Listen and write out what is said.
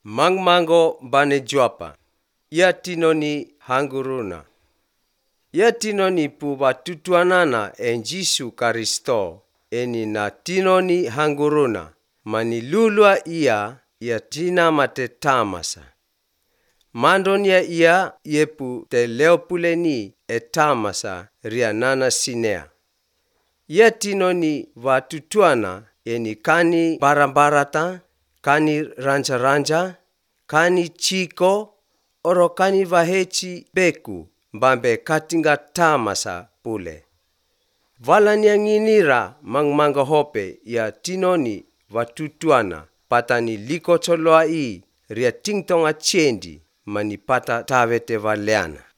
Mangmango bane juapa. Ia tinoni hanguruna. Ia tinoni puba tutuanana en Jisu Karisto. Eni na tinoni hanguruna. Mani lulua ia tina mate tamasa. Mandonia ia yepu te leopuleni tamasa ria nana sinea. Ia tinoni va tutuana eni kani barambarata, kani ranja-ranja, kani chiko, oro kani vahechi beku, bambe katinga tamasa pule. Valania nginira mangmanga hope ia tinoni vatutuana patani liko toloa ria tingtonga chendi mani pata tavete valeana.